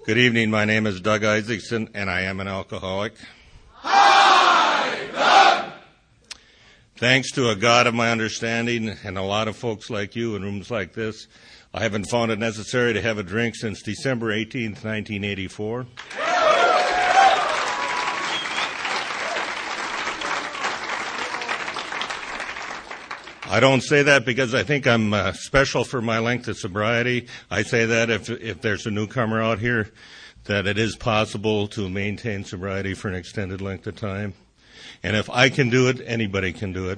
Good evening. My name is Doug Isaacson, and I am an alcoholic. Hi, Doug! Thanks to a God of my understanding and a lot of folks like you in rooms like this, I haven't found it necessary to have a drink since December 18th, 1984. I don't say that because I think I'm special for my length of sobriety. I say that if there's a newcomer out here, that it is possible to maintain sobriety for an extended length of time. And if I can do it, anybody can do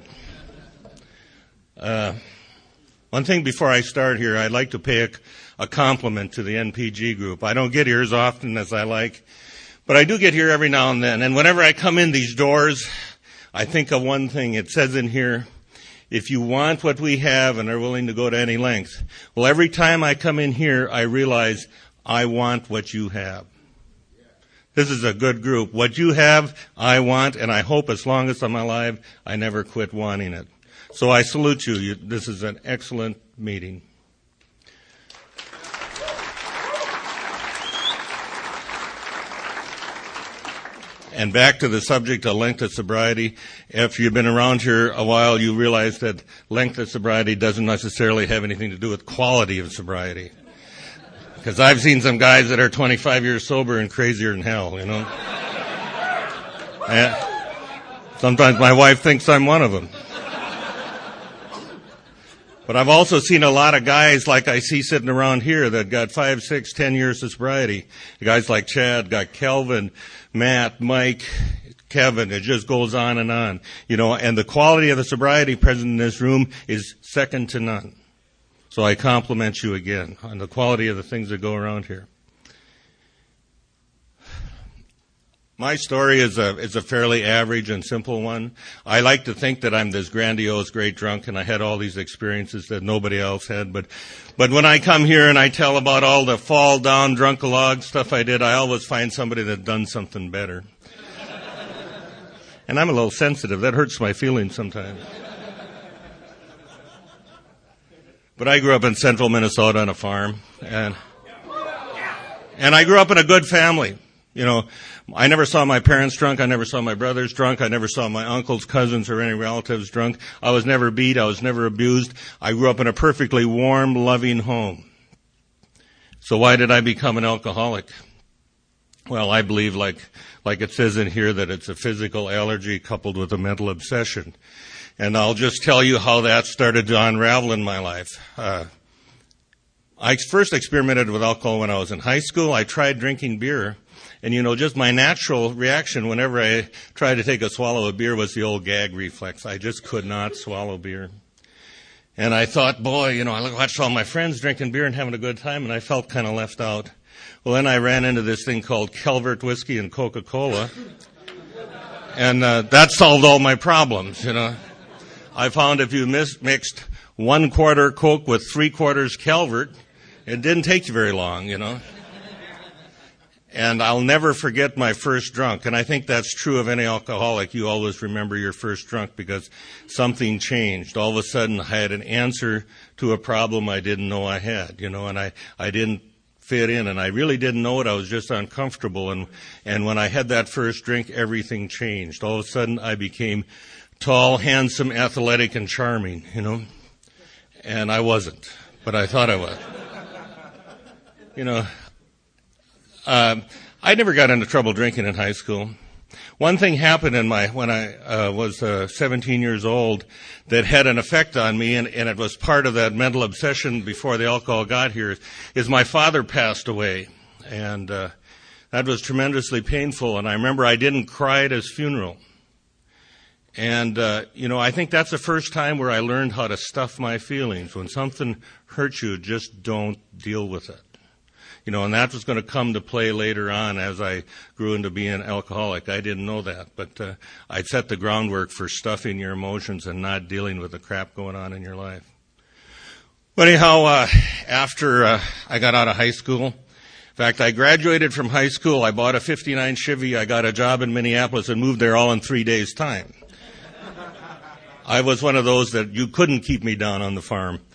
it. One thing before I start here, I'd like to pay a compliment to the NPG group. I don't get here as often as I like, but I do get here every now and then. And whenever I come in these doors, I think of one thing. It says in here, if you want what we have and are willing to go to any length. Well, every time I come in here, I realize I want what you have. This is a good group. What you have, I want, and I hope as long as I'm alive, I never quit wanting it. So I salute you. This is an excellent meeting. And back to the subject of length of sobriety. If you've been around here a while, you realize that length of sobriety doesn't necessarily have anything to do with quality of sobriety. Because I've seen some guys that are 25 years sober and crazier than hell, you know. And sometimes my wife thinks I'm one of them. But I've also seen a lot of guys like I see sitting around here that got 5, 6, 10 years of sobriety. Guys like Chad, got Kelvin, Matt, Mike, Kevin. It just goes on, you know, and the quality of the sobriety present in this room is second to none. So I compliment you again on the quality of the things that go around here. My story is a fairly average and simple one. I like to think that I'm this grandiose great drunk and I had all these experiences that nobody else had. But when I come here and I tell about all the fall down drunk-a-log stuff I did, I always find somebody that done something better. And I'm a little sensitive. That hurts my feelings sometimes. But I grew up in central Minnesota on a farm. And I grew up in a good family. You know, I never saw my parents drunk. I never saw my brothers drunk. I never saw my uncles, cousins, or any relatives drunk. I was never beat. I was never abused. I grew up in a perfectly warm, loving home. So why did I become an alcoholic? Well, I believe, like it says in here, that it's a physical allergy coupled with a mental obsession. And I'll just tell you how that started to unravel in my life. I first experimented with alcohol when I was in high school. I tried drinking beer. And, you know, just my natural reaction whenever I tried to take a swallow of beer was the old gag reflex. I just could not swallow beer. And I thought, boy, you know, I watched all my friends drinking beer and having a good time, and I felt kind of left out. Well, then I ran into this thing called Calvert whiskey and Coca-Cola. And that solved all my problems, you know. I found if you mixed 1/4 Coke with 3/4 Calvert, it didn't take you very long, you know. And I'll never forget my first drunk. And I think that's true of any alcoholic. You always remember your first drunk because something changed. All of a sudden, I had an answer to a problem I didn't know I had, you know, and I didn't fit in, and I really didn't know it. I was just uncomfortable. And when I had that first drink, everything changed. All of a sudden, I became tall, handsome, athletic, and charming, you know. And I wasn't, but I thought I was. You know, I never got into trouble drinking in high school. One thing happened when I was 17 years old that had an effect on me, and it was part of that mental obsession before the alcohol got here, is my father passed away. And that was tremendously painful, and I remember I didn't cry at his funeral. And, you know, I think that's the first time where I learned how to stuff my feelings. When something hurts you, just don't deal with it. You know, and that was going to come to play later on as I grew into being an alcoholic. I didn't know that, but I'd set the groundwork for stuffing your emotions and not dealing with the crap going on in your life. But anyhow, after I got out of high school, in fact, I graduated from high school, I bought a 59 Chevy, I got a job in Minneapolis and moved there all in 3 days' time. I was one of those that you couldn't keep me down on the farm.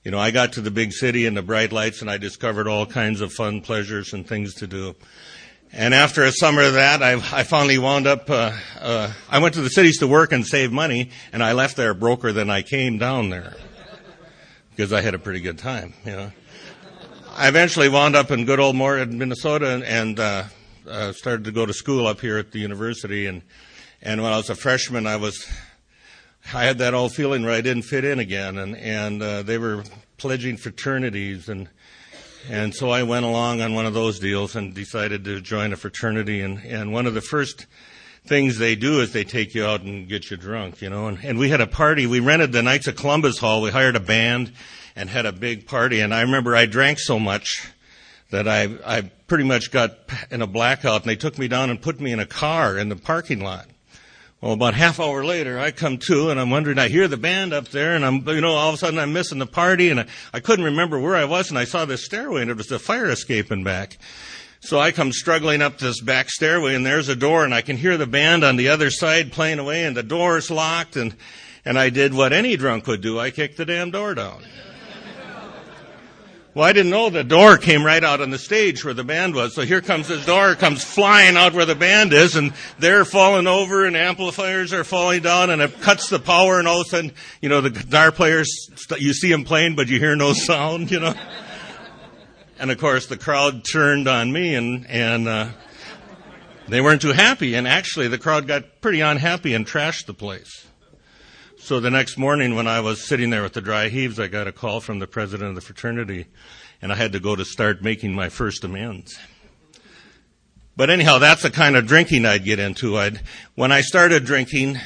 I got to the big city and the bright lights, and I discovered all kinds of fun pleasures and things to do. And after a summer of that, I finally wound up, I went to the cities to work and save money, and I left there broker than I came down there. Because I had a pretty good time, I eventually wound up in good old Minnesota and started to go to school up here at the university. And when I was a freshman, I had that old feeling where I didn't fit in again. And they were pledging fraternities. And so I went along on one of those deals and decided to join a fraternity. And one of the first things they do is they take you out and get you drunk, And we had a party. We rented the Knights of Columbus Hall. We hired a band and had a big party. And I remember I drank so much that I pretty much got in a blackout. And they took me down and put me in a car in the parking lot. Well, about half hour later, I come to, and I'm wondering, I hear the band up there, and all of a sudden I'm missing the party, and I couldn't remember where I was, and I saw this stairway, and it was the fire escaping back. So I come struggling up this back stairway, and there's a door, and I can hear the band on the other side playing away, and the door's locked, and I did what any drunk would do. I kicked the damn door down. Well, I didn't know the door came right out on the stage where the band was. So here comes this door, comes flying out where the band is, and they're falling over, and amplifiers are falling down, and it cuts the power, and all of a sudden, the guitar players, you see them playing, but you hear no sound, And of course, the crowd turned on me, and they weren't too happy. And actually, the crowd got pretty unhappy and trashed the place. So the next morning when I was sitting there with the dry heaves, I got a call from the president of the fraternity, and I had to go to start making my first amends. But anyhow, that's the kind of drinking I'd get into. When I started drinking,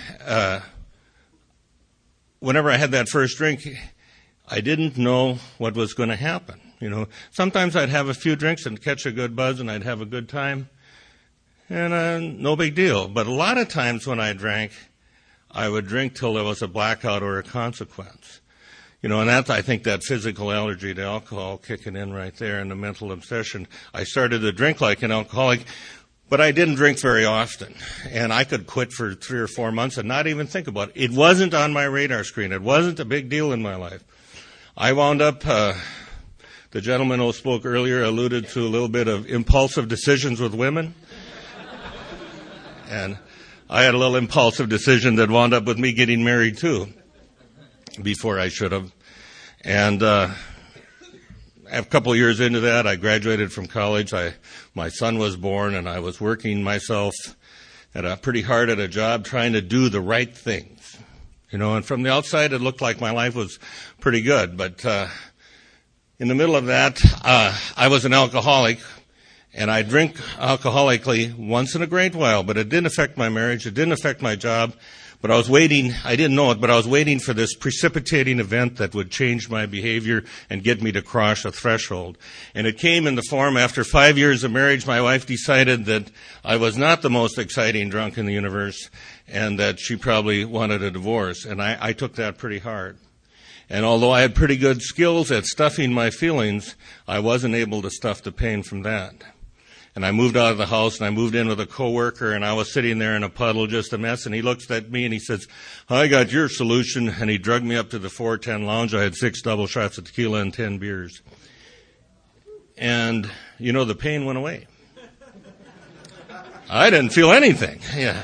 whenever I had that first drink, I didn't know what was going to happen. Sometimes I'd have a few drinks and catch a good buzz, and I'd have a good time, and no big deal. But a lot of times when I drank, I would drink till there was a blackout or a consequence. And that's, I think, that physical allergy to alcohol kicking in right there, and the mental obsession. I started to drink like an alcoholic, but I didn't drink very often. And I could quit for 3 or 4 months and not even think about it. It wasn't on my radar screen. It wasn't a big deal in my life. I wound up, the gentleman who spoke earlier alluded to a little bit of impulsive decisions with women. And I had a little impulsive decision that wound up with me getting married too, before I should have. And a couple of years into that, I graduated from college. My son was born, and I was working myself pretty hard at a job trying to do the right things. And from the outside, it looked like my life was pretty good. But in the middle of that, I was an alcoholic. And I drink alcoholically once in a great while, but it didn't affect my marriage. It didn't affect my job. But I was waiting. I didn't know it, but I was waiting for this precipitating event that would change my behavior and get me to cross a threshold. And it came in the form, after 5 years of marriage, my wife decided that I was not the most exciting drunk in the universe, and that she probably wanted a divorce. And I took that pretty hard. And although I had pretty good skills at stuffing my feelings, I wasn't able to stuff the pain from that. And I moved out of the house, and I moved in with a coworker, and I was sitting there in a puddle, just a mess, and he looks at me and he says, "I got your solution," and he drugged me up to the 410 lounge. I had 6 double shots of tequila and 10 beers. And, the pain went away. I didn't feel anything.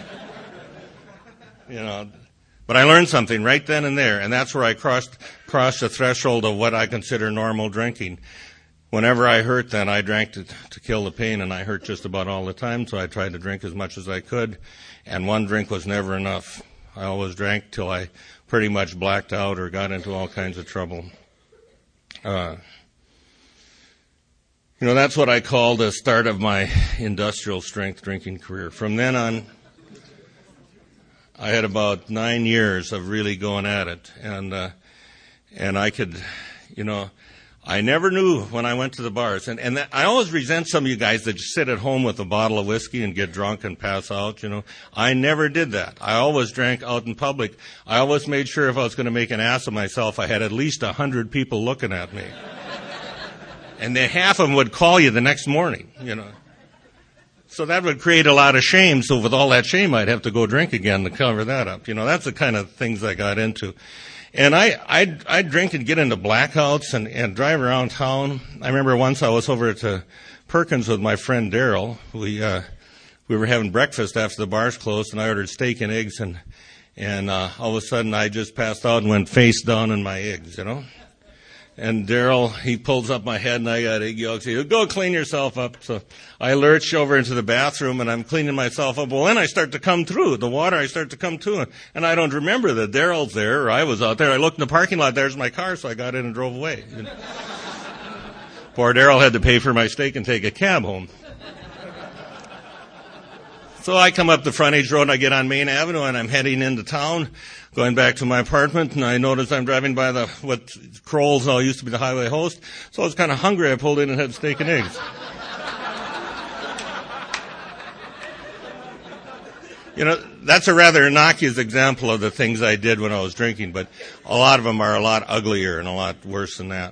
But I learned something right then and there, and that's where I crossed the threshold of what I consider normal drinking. Whenever I hurt, then I drank to kill the pain, and I hurt just about all the time, so I tried to drink as much as I could, and one drink was never enough. I always drank till I pretty much blacked out or got into all kinds of trouble. That's what I call the start of my industrial strength drinking career. From then on, I had about 9 years of really going at it, and I could, I never knew when I went to the bars. And I always resent some of you guys that just sit at home with a bottle of whiskey and get drunk and pass out, I never did that. I always drank out in public. I always made sure if I was going to make an ass of myself, I had at least 100 people looking at me. And then half of them would call you the next morning, So that would create a lot of shame. So with all that shame, I'd have to go drink again to cover that up. That's the kind of things I got into. And I'd drink and get into blackouts and drive around town. I remember once I was over at Perkins with my friend Daryl. We were having breakfast after the bars closed, and I ordered steak and eggs, and all of a sudden I just passed out and went face down in my eggs, you know. And Daryl, he pulls up my head, and I got egg yolks. He goes, "Go clean yourself up." So I lurch over into the bathroom, and I'm cleaning myself up. Well, then I start to come through. The water, I start to come to. And I don't remember that Daryl's there, or I was out there. I looked in the parking lot. There's my car, so I got in and drove away. You know? Poor Daryl had to pay for my steak and take a cab home. So I come up the frontage road, and I get on Main Avenue, and I'm heading into town, going back to my apartment, and I notice I'm driving by what Kroll's now used to be the highway host. So I was kind of hungry. I pulled in and had steak and eggs. You know, that's a rather innocuous example of the things I did when I was drinking, but a lot of them are a lot uglier and a lot worse than that.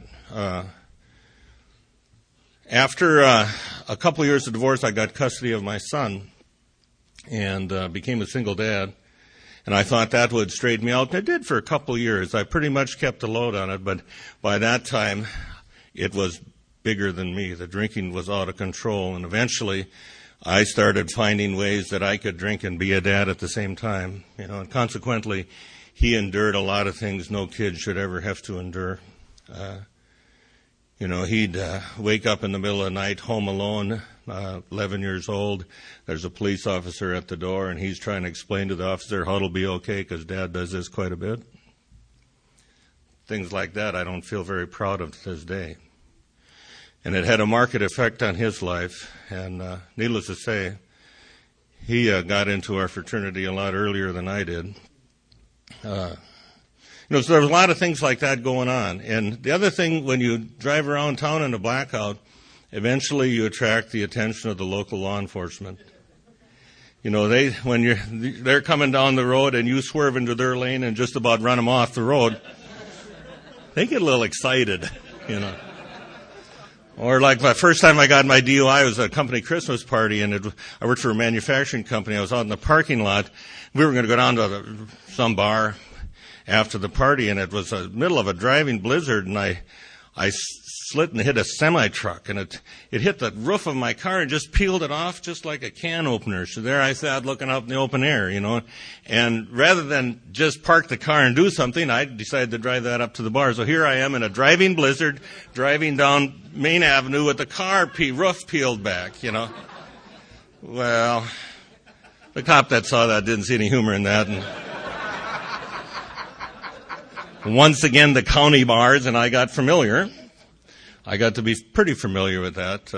After a couple of years of divorce, I got custody of my son and became a single dad. And I thought that would straighten me out. And it did for a couple of years. I pretty much kept the load on it, but by that time, it was bigger than me. The drinking was out of control, and eventually, I started finding ways that I could drink and be a dad at the same time. You know, and consequently, he endured a lot of things no kid should ever have to endure. You know, he'd wake up in the middle of the night, home alone, 11 years old. There's a police officer at the door, and he's trying to explain to the officer how it'll be okay because Dad does this quite a bit. Things like that I don't feel very proud of to this day. And it had a marked effect on his life, and needless to say, he got into our fraternity a lot earlier than I did. You know, so there was a lot of things like that going on. And the other thing, when you drive around town in a blackout, eventually you attract the attention of the local law enforcement. You know, when they're coming down the road and you swerve into their lane and just about run them off the road, they get a little excited, you know. Or like the first time I got my DUI was a company Christmas party, and I worked for a manufacturing company. I was out in the parking lot. We were going to go down to some bar after the party, and it was the middle of a driving blizzard, and I slid and hit a semi-truck, and it hit the roof of my car and just peeled it off just like a can opener. So there I sat looking out in the open air, you know. And rather than just park the car and do something, I decided to drive that up to the bar. So here I am in a driving blizzard, driving down Main Avenue with the car roof peeled back, you know. Well, the cop that saw that didn't see any humor in that. And once again, the county bars, and I got familiar. I got to be pretty familiar with that.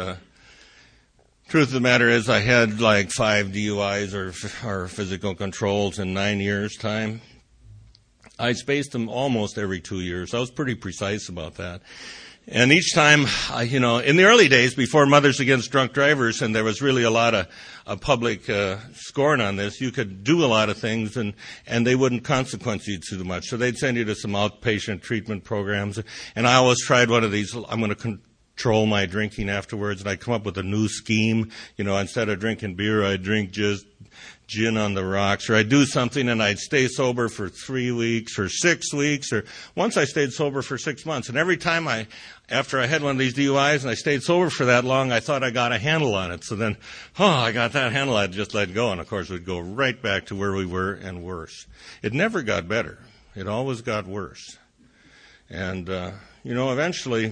Truth of the matter is I had like 5 DUIs or physical controls in 9 years' time. I spaced them almost every 2 years. I was pretty precise about that. And each time, you know, in the early days before Mothers Against Drunk Drivers, and there was really a lot of public scorn on this, you could do a lot of things and they wouldn't consequence you too much. So they'd send you to some outpatient treatment programs. And I always tried one of these, I'm going to control my drinking afterwards, and I'd come up with a new scheme. You know, instead of drinking beer, I'd drink just gin on the rocks, or I'd do something and I'd stay sober for 3 weeks or 6 weeks, or once I stayed sober for 6 months. And every time after I had one of these DUIs and I stayed sober for that long, I thought I got a handle on it. So then, I got that handle, I'd just let go. And of course, we'd go right back to where we were and worse. It never got better. It always got worse. And, you know, eventually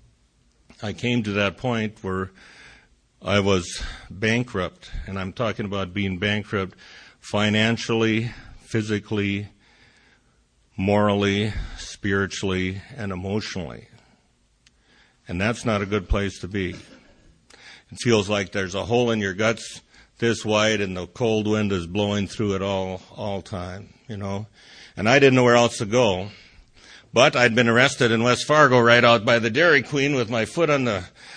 I came to that point where I was bankrupt, and I'm talking about being bankrupt financially, physically, morally, spiritually, and emotionally. And that's not a good place to be. It feels like there's a hole in your guts this wide, and the cold wind is blowing through it all time, you know. And I didn't know where else to go. But I'd been arrested in West Fargo right out by the Dairy Queen with my foot on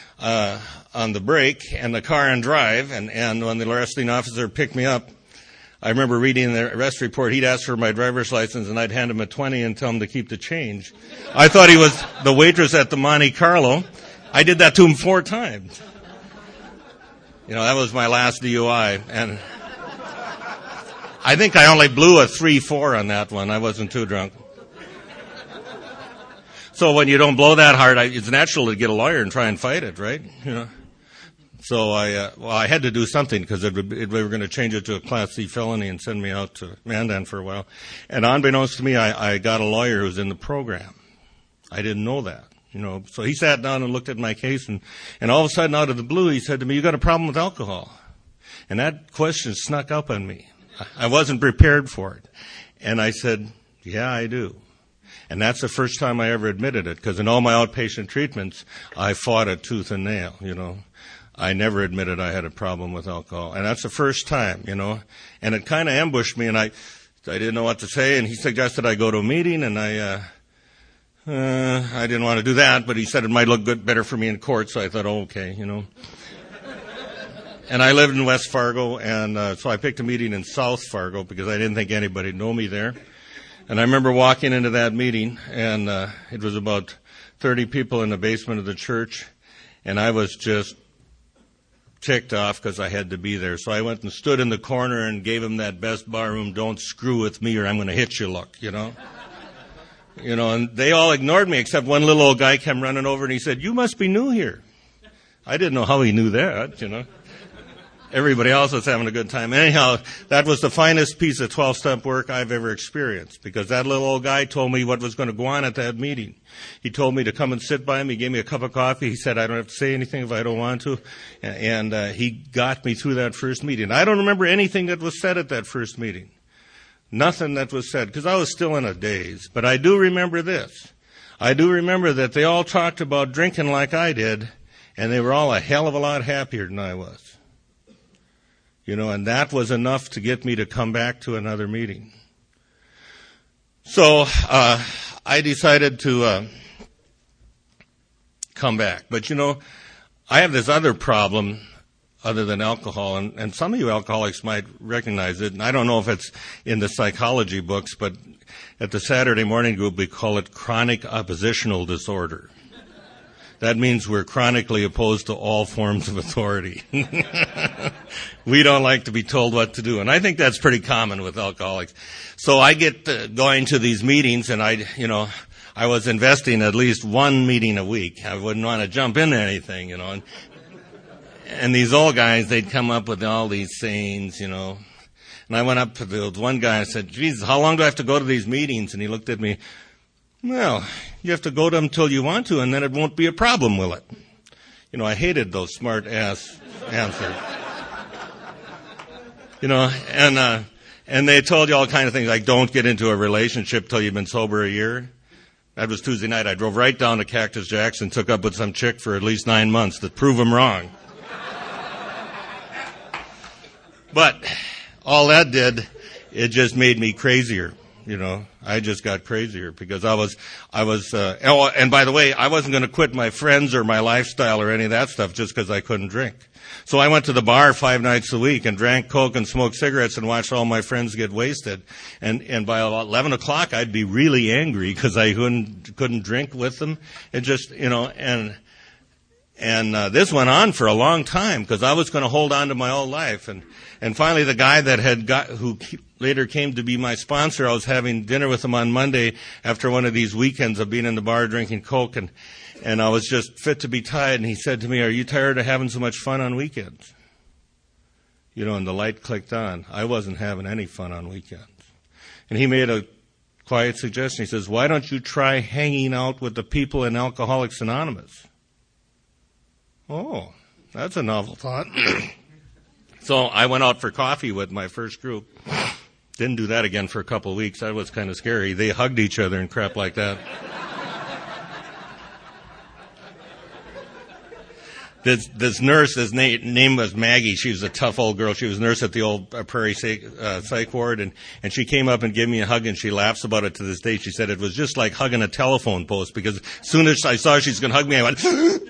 the brake and the car on drive, and when the arresting officer picked me up, I remember reading the arrest report. He'd ask for my driver's license, and I'd hand him a 20 and tell him to keep the change. I thought he was the waitress at the Monte Carlo. I did that to him 4 times. You know, that was my last DUI, and I think I only blew a 3-4 on that one. I wasn't too drunk. So when you don't blow that hard, it's natural to get a lawyer and try and fight it, right? So I had to do something because we were going to change it to a Class C felony and send me out to Mandan for a while. And unbeknownst to me, I got a lawyer who was in the program. I didn't know that, So he sat down and looked at my case, and all of a sudden, out of the blue, he said to me, "You got a problem with alcohol?" And that question snuck up on me. I wasn't prepared for it. And I said, "Yeah, I do." And that's the first time I ever admitted it, because in all my outpatient treatments, I fought it tooth and nail, I never admitted I had a problem with alcohol. And that's the first time, And it kind of ambushed me, and I didn't know what to say, and he suggested I go to a meeting, and I didn't want to do that, but he said it might look better for me in court, so I thought, okay, And I lived in West Fargo, and so I picked a meeting in South Fargo because I didn't think anybody would know me there. And I remember walking into that meeting, and it was about 30 people in the basement of the church, and I was just ticked off because I had to be there. So I went and stood in the corner and gave him that best barroom, "Don't screw with me or I'm going to hit you" look, And they all ignored me except one little old guy came running over and he said, "You must be new here." I didn't know how he knew that, Everybody else was having a good time. Anyhow, that was the finest piece of 12-step work I've ever experienced, because that little old guy told me what was going to go on at that meeting. He told me to come and sit by him. He gave me a cup of coffee. He said I don't have to say anything if I don't want to. And he got me through that first meeting. I don't remember anything that was said at that first meeting. Nothing that was said, because I was still in a daze. But I do remember this. I do remember that they all talked about drinking like I did, and they were all a hell of a lot happier than I was. And that was enough to get me to come back to another meeting. So I decided to come back. But, I have this other problem other than alcohol, and some of you alcoholics might recognize it, and I don't know if it's in the psychology books, but at the Saturday morning group we call it chronic oppositional disorder. That means we're chronically opposed to all forms of authority. We don't like to be told what to do. And I think that's pretty common with alcoholics. So I get going to these meetings, and I was investing at least one meeting a week. I wouldn't want to jump into anything, And these old guys, they'd come up with all these sayings, And I went up to the one guy and said, "Jesus, how long do I have to go to these meetings?" And he looked at me. "Well, you have to go to them till you want to, and then it won't be a problem, will it?" I hated those smart-ass answers. And they told you all kind of things like, don't get into a relationship till you've been sober a year. That was Tuesday night. I drove right down to Cactus Jack's and took up with some chick for at least 9 months to prove them wrong. But all that did, it just made me crazier. I just got crazier because I was, and by the way, I wasn't going to quit my friends or my lifestyle or any of that stuff just because I couldn't drink. So I went to the bar 5 nights a week and drank Coke and smoked cigarettes and watched all my friends get wasted. And by about 11 o'clock, I'd be really angry because I couldn't drink with them. It just, and this went on for a long time because I was going to hold on to my old life. And finally, the guy who later came to be my sponsor, I was having dinner with him on Monday after one of these weekends of being in the bar drinking Coke, and I was just fit to be tied. And he said to me, "Are you tired of having so much fun on weekends?" And the light clicked on. I wasn't having any fun on weekends. And he made a quiet suggestion. He says, "Why don't you try hanging out with the people in Alcoholics Anonymous?" Oh, that's a novel thought. So I went out for coffee with my first group. Didn't do that again for a couple of weeks. That was kind of scary. They hugged each other and crap like that. This nurse, his name was Maggie. She was a tough old girl. She was a nurse at the old Prairie Psych Ward, and she came up and gave me a hug, and she laughs about it to this day. She said it was just like hugging a telephone post, because as soon as I saw she was going to hug me, I went,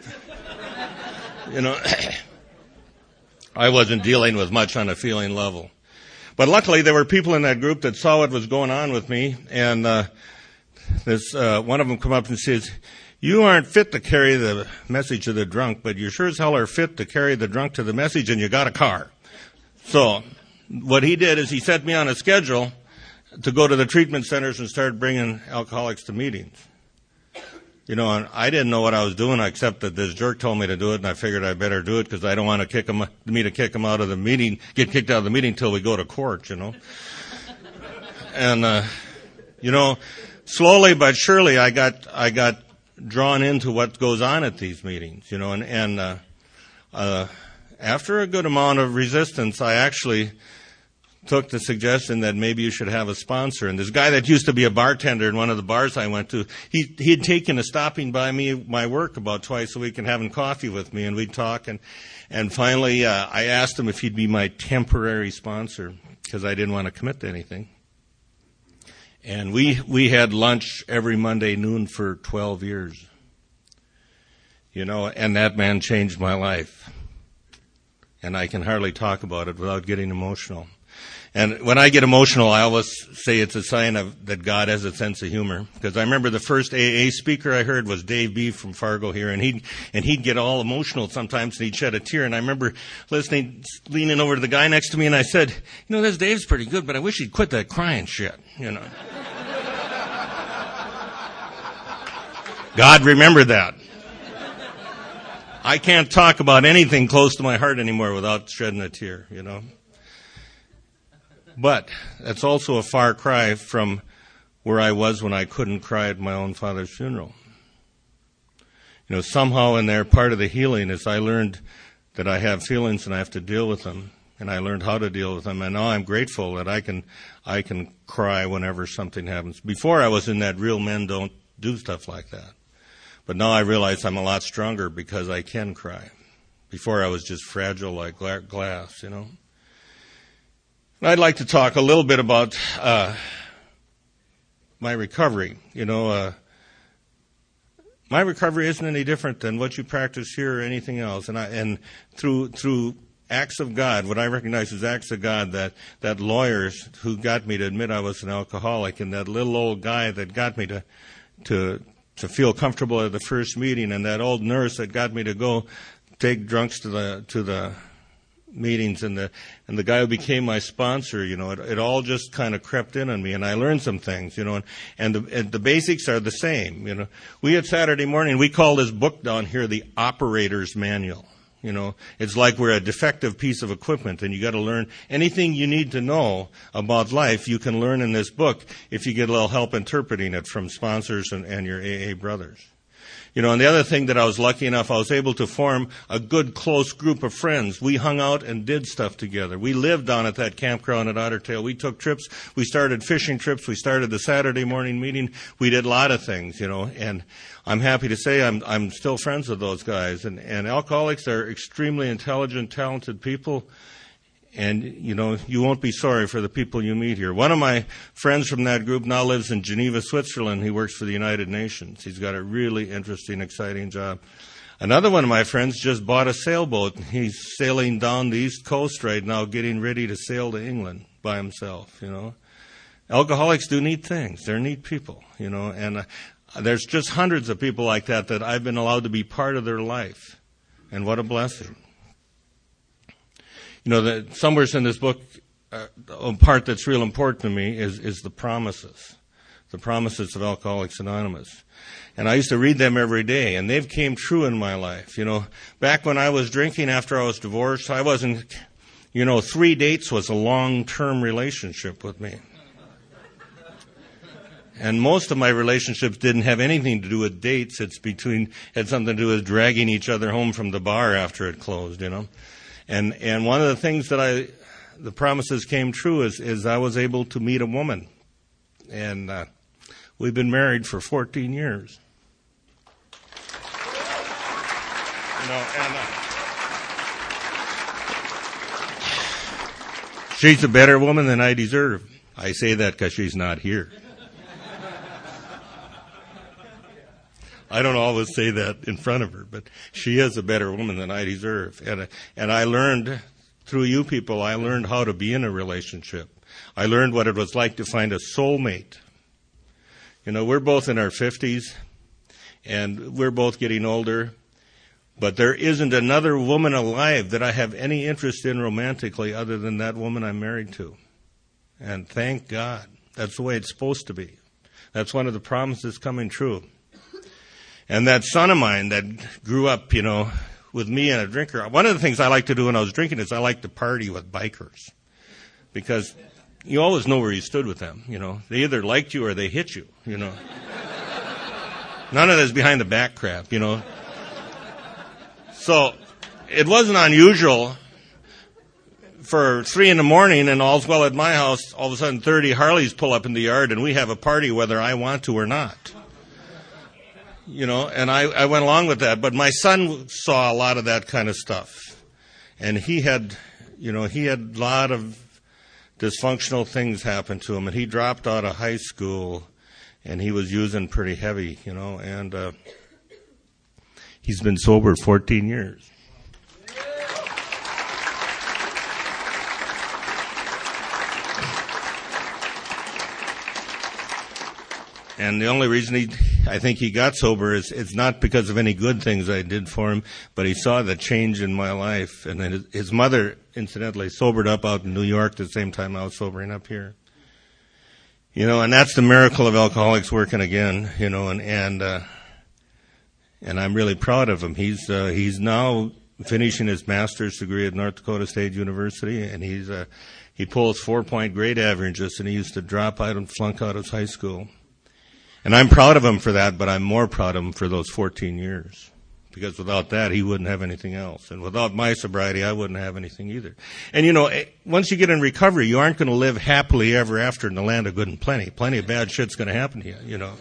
I wasn't dealing with much on a feeling level. But luckily, there were people in that group that saw what was going on with me, and one of them come up and says, "You aren't fit to carry the message to the drunk, but you sure as hell are fit to carry the drunk to the message, and you got a car." So what he did is he set me on a schedule to go to the treatment centers and start bringing alcoholics to meetings. You know, and I didn't know what I was doing, except that this jerk told me to do it, and I figured I better do it because I don't want to kick him out of the meeting, get kicked out of the meeting until we go to court, you know. And, you know, slowly but surely I got drawn into what goes on at these meetings, you know, and after a good amount of resistance, I actually took the suggestion that maybe you should have a sponsor. And this guy that used to be a bartender in one of the bars I went to, he'd taken to stopping by my work about twice a week and having coffee with me, and we'd talk. And finally, I asked him if he'd be my temporary sponsor because I didn't want to commit to anything. And we had lunch every Monday noon for 12 years. You know, and that man changed my life. And I can hardly talk about it without getting emotional. And when I get emotional, I always say it's a sign that God has a sense of humor. Because I remember the first AA speaker I heard was Dave B. from Fargo here, and he'd get all emotional sometimes, and he'd shed a tear. And I remember leaning over to the guy next to me, and I said, "You know, this Dave's pretty good, but I wish he'd quit that crying shit." You know. God remembered that. I can't talk about anything close to my heart anymore without shedding a tear, you know. But that's also a far cry from where I was when I couldn't cry at my own father's funeral. You know, somehow in there, part of the healing is I learned that I have feelings and I have to deal with them, and I learned how to deal with them. And now I'm grateful that I can cry whenever something happens. Before I was in that real men don't do stuff like that. But now I realize I'm a lot stronger because I can cry. Before I was just fragile like glass, you know. I'd like to talk a little bit about my recovery. You know, my recovery isn't any different than what you practice here or anything else. And through acts of God, what I recognize as acts of God, that lawyers who got me to admit I was an alcoholic, and that little old guy that got me to feel comfortable at the first meeting, and that old nurse that got me to go take drunks to the meetings, and the guy who became my sponsor, you know, it all just kind of crept in on me, and I learned some things, you know, and the basics are the same, you know. We at Saturday morning, we call this book down here the Operator's Manual. You know, it's like we're a defective piece of equipment, and you got to learn anything you need to know about life. You can learn in this book if you get a little help interpreting it from sponsors and your AA brothers. You know, and the other thing that I was lucky enough, I was able to form a good, close group of friends. We hung out and did stuff together. We lived down at that campground at Otter Tail. We took trips. We started fishing trips. We started the Saturday morning meeting. We did a lot of things, you know, and I'm happy to say I'm still friends with those guys. And alcoholics are extremely intelligent, talented people. And, you know, you won't be sorry for the people you meet here. One of my friends from that group now lives in Geneva, Switzerland. He works for the United Nations. He's got a really interesting, exciting job. Another one of my friends just bought a sailboat. He's sailing down the East Coast right now, getting ready to sail to England by himself, you know. Alcoholics do neat things. They're neat people, you know. And there's just hundreds of people like that I've been allowed to be part of their life. And what a blessing. You know, somewhere in this book, a part that's real important to me is the promises of Alcoholics Anonymous. And I used to read them every day, and they've came true in my life. You know, back when I was drinking after I was divorced, I wasn't, you know, 3 dates was a long-term relationship with me. And most of my relationships didn't have anything to do with dates. Had something to do with dragging each other home from the bar after it closed, you know. And one of the things that the promises came true is I was able to meet a woman. And we've been married for 14 years. You know, and she's a better woman than I deserve. I say that because she's not here. I don't always say that in front of her, but she is a better woman than I deserve. And I learned, through you people, I learned how to be in a relationship. I learned what it was like to find a soulmate. You know, we're both in our 50s, and we're both getting older, but there isn't another woman alive that I have any interest in romantically other than that woman I'm married to. And thank God. That's the way it's supposed to be. That's one of the promises coming true. And that son of mine that grew up, with me and a drinker, one of the things I like to do when I was drinking is I like to party with bikers. Because you always know where you stood with them, They either liked you or they hit you, None of this behind the back crap, So it wasn't unusual for 3 a.m. and all's well at my house, all of a sudden 30 Harleys pull up in the yard and we have a party whether I want to or not. And I went along with that. But my son saw a lot of that kind of stuff. And he had a lot of dysfunctional things happen to him. And he dropped out of high school and he was using pretty heavy, and he's been sober 14 years. And the only reason I think he got sober is it's not because of any good things I did for him, but he saw the change in my life. And then his mother, incidentally, sobered up out in New York the same time I was sobering up here. And that's the miracle of Alcoholics working again, and I'm really proud of him. He's now finishing his master's degree at North Dakota State University, and he pulls 4-point grade averages, and he used to drop out and flunk out of high school. And I'm proud of him for that, but I'm more proud of him for those 14 years. Because without that, he wouldn't have anything else. And without my sobriety, I wouldn't have anything either. And once you get in recovery, you aren't going to live happily ever after in the land of good and plenty. Plenty of bad shit's going to happen to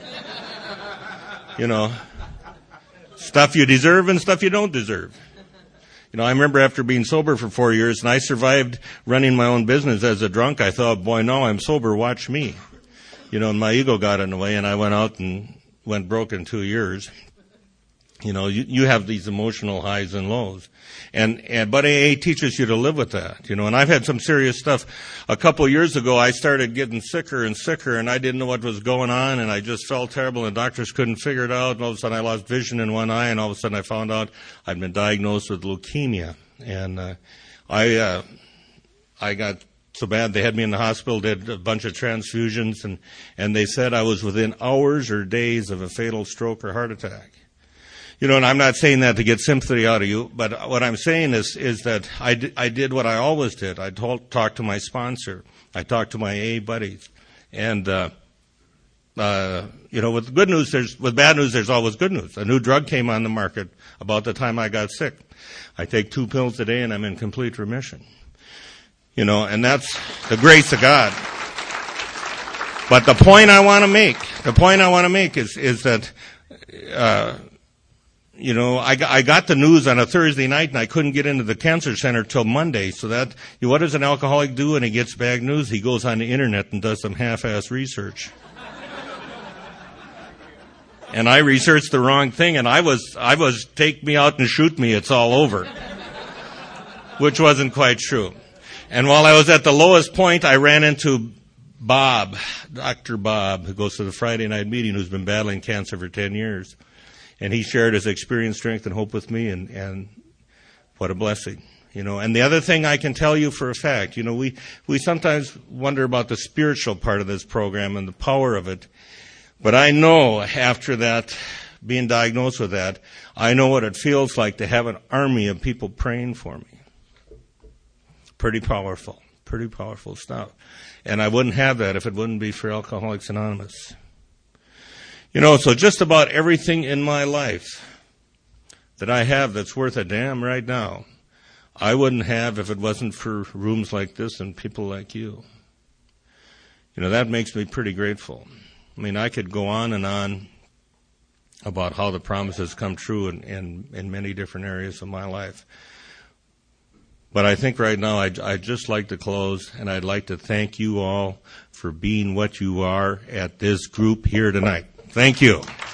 you, Stuff you deserve and stuff you don't deserve. I remember after being sober for 4 years, and I survived running my own business as a drunk, I thought, boy, now I'm sober, watch me. And my ego got in the way, and I went out and went broke in 2 years. You have these emotional highs and lows. But AA teaches you to live with that, and I've had some serious stuff. A couple of years ago, I started getting sicker and sicker, and I didn't know what was going on, and I just felt terrible, and doctors couldn't figure it out, and all of a sudden I lost vision in one eye, and all of a sudden I found out I'd been diagnosed with leukemia. And I got so bad they had me in the hospital, did a bunch of transfusions, and they said I was within hours or days of a fatal stroke or heart attack. And I'm not saying that to get sympathy out of you, but what I'm saying is that I did what I always did. I talked to my sponsor. I talked to my AA buddies. And, with good news, with bad news, there's always good news. A new drug came on the market about the time I got sick. I take 2 pills a day and I'm in complete remission. And that's the grace of God. But the point I want to make is that, I got the news on a Thursday night and I couldn't get into the cancer center till Monday. So that, what does an alcoholic do when he gets bad news? He goes on the internet and does some half-ass research. And I researched the wrong thing, and I was take me out and shoot me, it's all over. Which wasn't quite true. And while I was at the lowest point, I ran into Bob, Dr. Bob, who goes to the Friday night meeting, who's been battling cancer for 10 years. And he shared his experience, strength, and hope with me, and what a blessing. And the other thing I can tell you for a fact, we sometimes wonder about the spiritual part of this program and the power of it. But I know after that, being diagnosed with that, I know what it feels like to have an army of people praying for me. Pretty powerful stuff. And I wouldn't have that if it wouldn't be for Alcoholics Anonymous. So just about everything in my life that I have that's worth a damn right now, I wouldn't have if it wasn't for rooms like this and people like you. That makes me pretty grateful. I could go on and on about how the promises come true in many different areas of my life. But I think right now I'd just like to close, and I'd like to thank you all for being what you are at this group here tonight. Thank you.